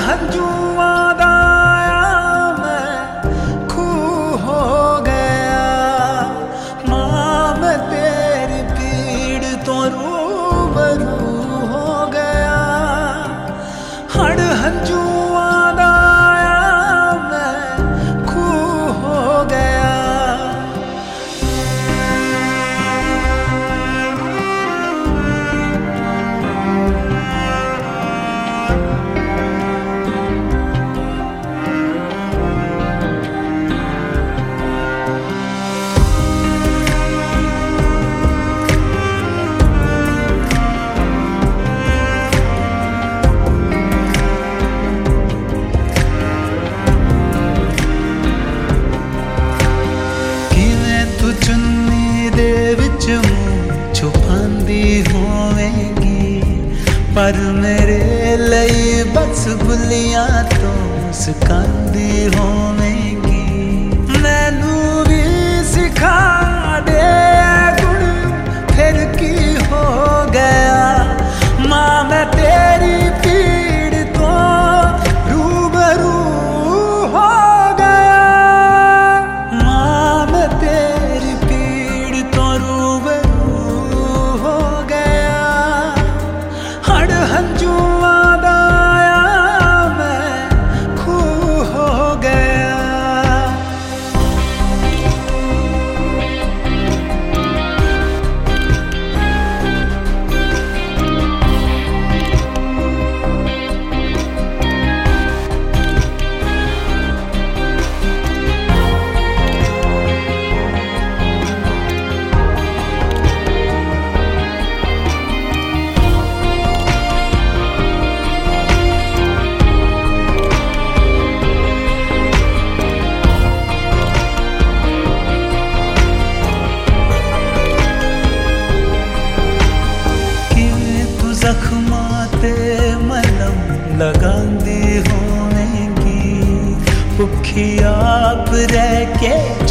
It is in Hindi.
हंजुआं दा मैं खू हो गया। मां मैं तेरी पीड़ तो रूबरू हो गया। हड़ हंजुआं दा मैं खू हो गया। चुन्नी दे विच मुंह छुपांदी होवेगी, पर मेरे लई बस गुलियां तो मुस्कांदी होवेगी। मैनू भी सिखा दे गुण फिर की हो गया। मां मैं तेरी पीड़ तो रूबरू हो गया। मां मैं तेरी पीड़ तो रूबरू हो गया। हड़ हंजुआं दा मैं खू हो गया। जख्मां ते मलम लगांदी होवेगी, भुखी आप रह के